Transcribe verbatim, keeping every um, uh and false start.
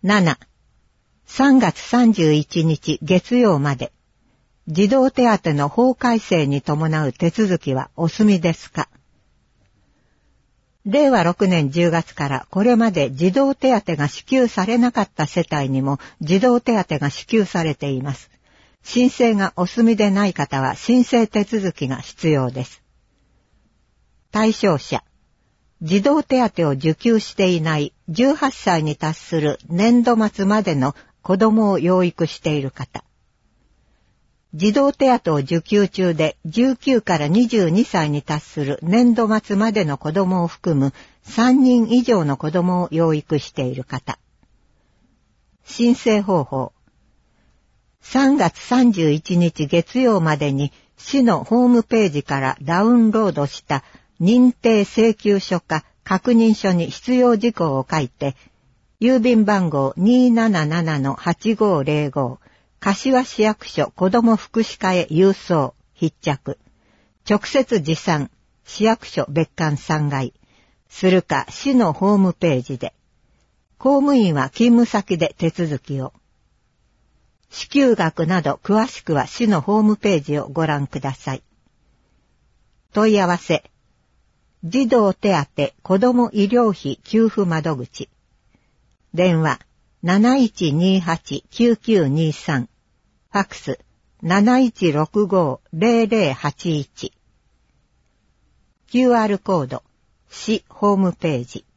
なな、さんがつさんじゅういちにち月曜まで、児童手当の法改正に伴う手続きはお済みですか？れいわろくねんじゅうがつからこれまで児童手当が支給されなかった世帯にも児童手当が支給されています。申請がお済みでない方は申請手続きが必要です。対象者、児童手当を受給していないじゅうはっさいに達する年度末までの子供を養育している方。児童手当を受給中でじゅうきゅうからにじゅうにさいに達する年度末までの子供を含むさんにん以上の子供を養育している方。申請方法。さんがつさんじゅういちにち月曜までに市のホームページからダウンロードした認定請求書か確認書に必要事項を書いて、郵便番号 にーななななのはちごーぜろご、柏市役所子ども福祉課へ郵送、必着。直接持参、市役所別館さんがい。するか市のホームページで。公務員は勤務先で手続きを。支給額など詳しくは市のホームページをご覧ください。問い合わせ。児童手当子ども医療費給付窓口。電話 なないちにはちきゅうきゅうにさん。ファックス なないちろくごーぜろぜろはちいち。キューアール コード、市ホームページ。